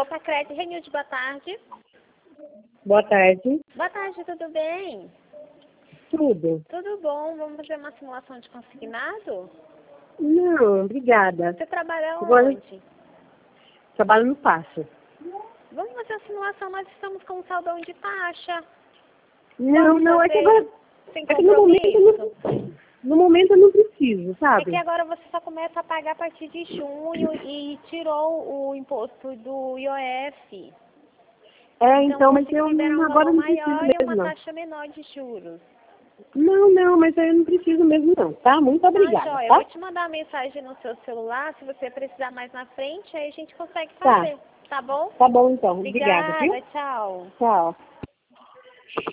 Copa Crédito Renilde, boa tarde. Boa tarde. Boa tarde, tudo bem? Tudo? Tudo bom, vamos fazer uma simulação de consignado? Não, obrigada. Você trabalha Agora, onde? trabalho no Passo. Vamos fazer a simulação, nós estamos com um saldão de taxa. Não, é que agora... Sem É que compromisso. no momento eu não preciso, É sabe? que agora você só começa a pagar a partir de junho e tirou o imposto do IOF. Então, mas consigo eu liberar um agora valor não preciso maior e uma mesmo, não. taxa menor de juros. Não, mas eu não preciso mesmo, não, tá? Muito obrigada, Tá, joia. Eu tá? vou te mandar uma mensagem no seu celular, se você precisar mais na frente, aí a gente consegue Tá. fazer, tá bom? Tá bom, então. Obrigada, viu? Obrigada, tchau. Tchau.